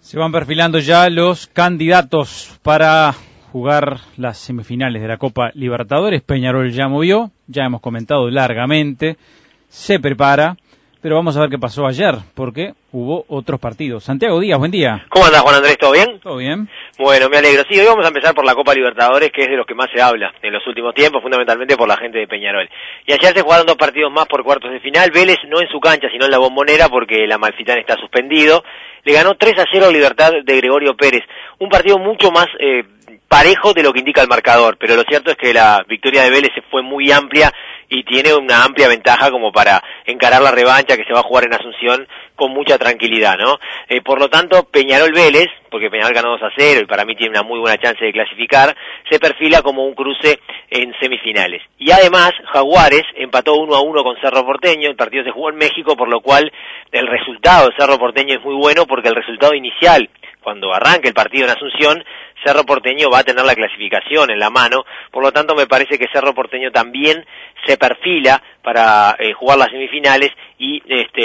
Se van perfilando ya los candidatos para jugar las semifinales de la Copa Libertadores. Peñarol ya movió, ya hemos comentado largamente, se prepara, pero vamos a ver qué pasó ayer, porque hubo otros partidos. Santiago Díaz, buen día. ¿Cómo andás, Juan Andrés? ¿Todo bien? Todo bien. Bueno, me alegro. Sí, hoy vamos a empezar por la Copa Libertadores, que es de los que más se habla en los últimos tiempos, fundamentalmente por la gente de Peñarol. Y ayer se jugaron 2 partidos más por cuartos de final. Vélez no en su cancha, sino en la Bombonera, porque el Amalfitán está suspendido. Le ganó 3-0 a Libertad de Gregorio Pérez. Un partido mucho más parejo de lo que indica el marcador, pero lo cierto es que la victoria de Vélez fue muy amplia y tiene una amplia ventaja como para encarar la revancha que se va a jugar en Asunción con mucha tranquilidad, ¿no? Por lo tanto, Peñarol-Vélez, porque Peñarol ganó 2-0 y para mí tiene una muy buena chance de clasificar, se perfila como un cruce en semifinales. Y además, Jaguares empató 1-1 con Cerro Porteño, el partido se jugó en México, por lo cual el resultado de Cerro Porteño es muy bueno porque el resultado inicial, cuando arranque el partido en Asunción, Cerro Porteño va a tener la clasificación en la mano, por lo tanto me parece que Cerro Porteño también se perfila para jugar las semifinales y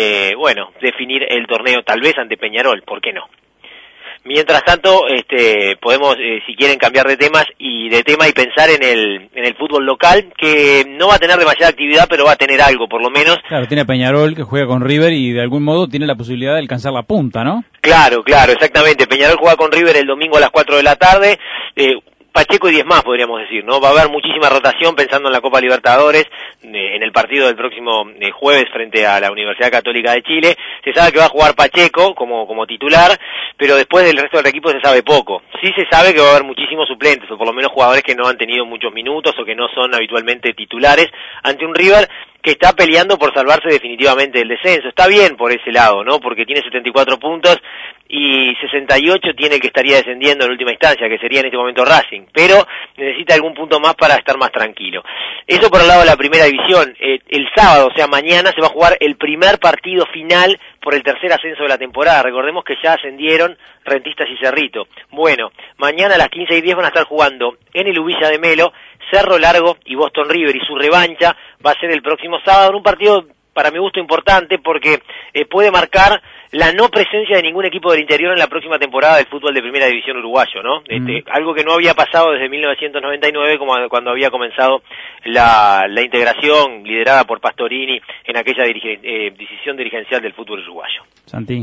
definir el torneo tal vez ante Peñarol, ¿por qué no? Mientras tanto, podemos, si quieren, cambiar de tema y pensar en el fútbol local, que no va a tener demasiada actividad, pero va a tener algo, por lo menos. Claro, tiene Peñarol que juega con River y de algún modo tiene la posibilidad de alcanzar la punta, ¿no? Claro, exactamente. Peñarol juega con River el domingo a las 4 de la tarde. Pacheco y 10 más, podríamos decir, ¿no? Va a haber muchísima rotación pensando en la Copa Libertadores, en el partido del próximo jueves frente a la Universidad Católica de Chile. Se sabe que va a jugar Pacheco como titular, pero después del resto del equipo se sabe poco. Sí se sabe que va a haber muchísimos suplentes, o por lo menos jugadores que no han tenido muchos minutos o que no son habitualmente titulares, ante un River que está peleando por salvarse definitivamente del descenso. Está bien por ese lado, ¿no? Porque tiene 74 puntos y 68 tiene el que estaría descendiendo en última instancia, que sería en este momento Racing, pero necesita algún punto más para estar más tranquilo. Eso por el lado de la primera división. El sábado, o sea mañana, se va a jugar el primer partido final por el tercer ascenso de la temporada. Recordemos que ya ascendieron Rentistas y Cerrito. Bueno, mañana a las 15:10 van a estar jugando en el Ubilla de Melo, Cerro Largo y Boston River, y su revancha va a ser el próximo sábado en un partido para mi gusto importante porque puede marcar la no presencia de ningún equipo del interior en la próxima temporada del fútbol de primera división uruguayo, ¿no? Algo que no había pasado desde 1999, como cuando había comenzado la integración liderada por Pastorini en aquella decisión dirigencial del fútbol uruguayo. Santi,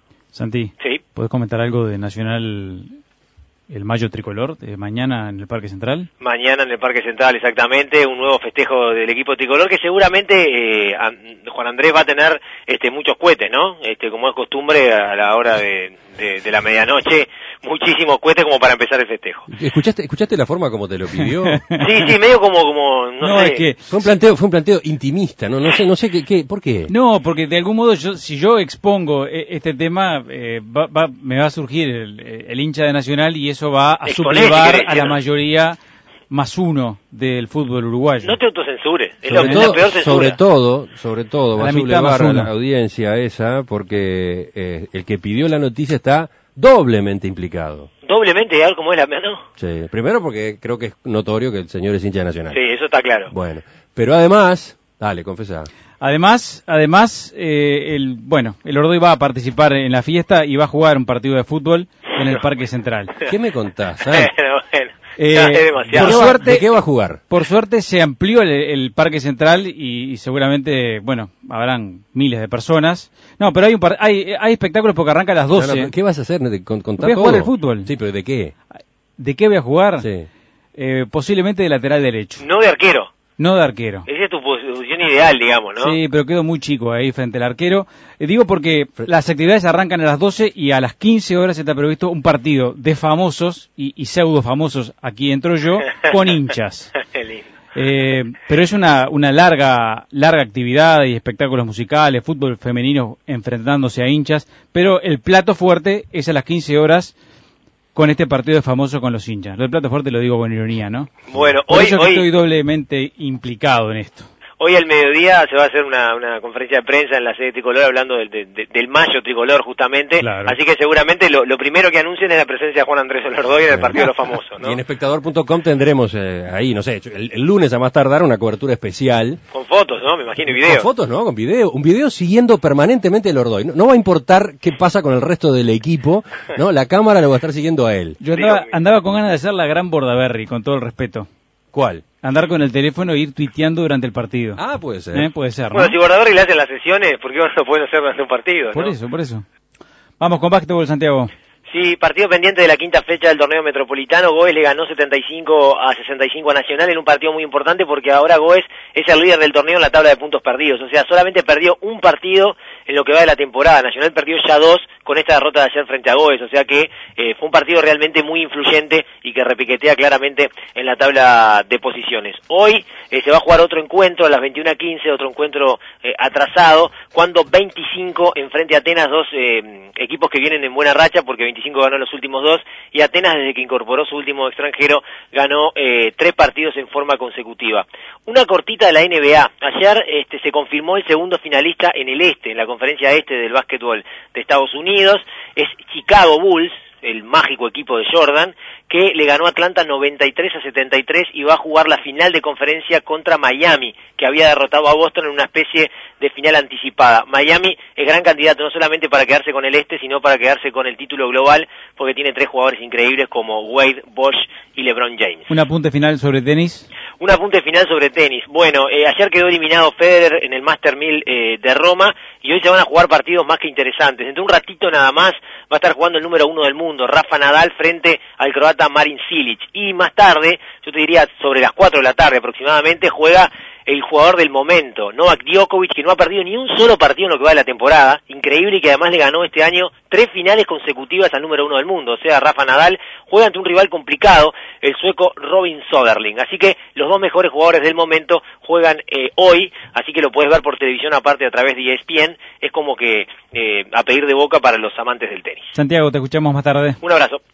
¿sí? ¿Podés comentar algo de Nacional, el Mayo Tricolor, de mañana en el Parque Central? Mañana en el Parque Central, exactamente, un nuevo festejo del equipo tricolor que seguramente Juan Andrés va a tener muchos cohetes, ¿no? Como es costumbre a la hora de la medianoche, muchísimos cohetes como para empezar el festejo. ¿Escuchaste la forma como te lo pidió? Sí, medio como no sé. Es que fue un planteo intimista, ¿no? No sé qué, ¿por qué? No, porque de algún modo si yo expongo este tema, me va a surgir el hincha de Nacional y eso va a sublevar a la mayoría más uno del fútbol uruguayo. No te autocensures, es la peor censura. Sobre todo va a sublevar a la audiencia esa porque el que pidió la noticia está doblemente implicado. ¿Doblemente? ¿Algo como es la no? Sí, primero porque creo que es notorio que el señor es hincha de Nacional. Sí, eso está claro. Bueno, pero además, dale, confesá. Además, el Ordoy va a participar en la fiesta y va a jugar un partido de fútbol en el Parque Central. ¿Qué me contás? Bueno. Es demasiado. Por suerte, ¿de qué va a jugar? Por suerte se amplió el Parque Central y seguramente, habrán miles de personas. No, pero hay espectáculos porque arranca a las 12. No, ¿qué vas a hacer? ¿Contá voy a jugar todo? al fútbol. Sí, pero ¿de qué? ¿De qué voy a jugar? Sí. Posiblemente de lateral derecho. No de arquero. No de arquero. Esa es tu posición ideal, digamos, ¿no? Sí, pero quedo muy chico ahí frente al arquero. Digo porque las actividades arrancan a las 12 y a las 15 horas está previsto un partido de famosos y pseudo famosos, aquí entro yo, con hinchas. Pero es una larga actividad y espectáculos musicales, fútbol femenino enfrentándose a hinchas, pero el plato fuerte es a las 15 horas con este partido de famoso con los hinchas. Lo del plato fuerte lo digo con ironía, ¿no? Bueno, Por eso estoy doblemente implicado en esto. Hoy al mediodía se va a hacer una conferencia de prensa en la sede tricolor hablando del mayo tricolor justamente, claro. Así que seguramente lo primero que anuncien es la presencia de Juan Andrés Olordoy en el partido de los famosos, ¿no? Y en espectador.com tendremos ahí, no sé, el lunes a más tardar una cobertura especial. Con fotos, ¿no? Me imagino, y video. Con fotos, ¿no? Con video. Un video siguiendo permanentemente a Olordoy. No va a importar qué pasa con el resto del equipo, ¿no? La cámara lo va a estar siguiendo a él. Yo andaba con ganas de hacer la gran Bordaberry, con todo el respeto. ¿Cuál? Andar con el teléfono e ir tuiteando durante el partido. Ah, puede ser. Puede ser, ¿no? Bueno, si Bordaberry le hacen las sesiones, ¿por qué no pueden hacer durante un partido? Por ¿no? eso. Vamos con básquetbol, Santiago. Sí, partido pendiente de la quinta fecha del torneo metropolitano. Goes le ganó 75-65 a Nacional en un partido muy importante porque ahora Goes es el líder del torneo en la tabla de puntos perdidos. O sea, solamente perdió un partido en lo que va de la temporada. Nacional perdió ya 2 con esta derrota de ayer frente a Goes. O sea que fue un partido realmente muy influyente y que repiquetea claramente en la tabla de posiciones. Hoy se va a jugar otro encuentro a las 21:15, otro encuentro atrasado, cuando 25 enfrente a Atenas, dos equipos que vienen en buena racha porque 25 ganó los últimos 2 y Atenas desde que incorporó su último extranjero ganó 3 partidos en forma consecutiva. Una cortita de la NBA. Ayer se confirmó el segundo finalista en el este, en la conferencia este del básquetbol de Estados Unidos. Es Chicago Bulls, el mágico equipo de Jordan, que le ganó a Atlanta 93-73 y va a jugar la final de conferencia contra Miami, que había derrotado a Boston en una especie de final anticipada. Miami es gran candidato no solamente para quedarse con el este, sino para quedarse con el título global, porque tiene 3 jugadores increíbles como Wade, Bosh y LeBron James. ¿Un apunte final sobre tenis? Un apunte final sobre tenis. Bueno, ayer quedó eliminado Federer en el Master 1000 de Roma y hoy se van a jugar partidos más que interesantes. Dentro de un ratito nada más va a estar jugando el número 1 del mundo, Rafa Nadal, frente al croata Marin Cilic. Y más tarde, yo te diría sobre las 4 de la tarde aproximadamente, juega el jugador del momento, Novak Djokovic, que no ha perdido ni un solo partido en lo que va de la temporada, increíble, y que además le ganó este año 3 finales consecutivas al número 1 del mundo, o sea, Rafa Nadal juega ante un rival complicado, el sueco Robin Söderling, así que los 2 mejores jugadores del momento juegan hoy, así que lo puedes ver por televisión aparte a través de ESPN, es como que a pedir de boca para los amantes del tenis. Santiago, te escuchamos más tarde. Un abrazo.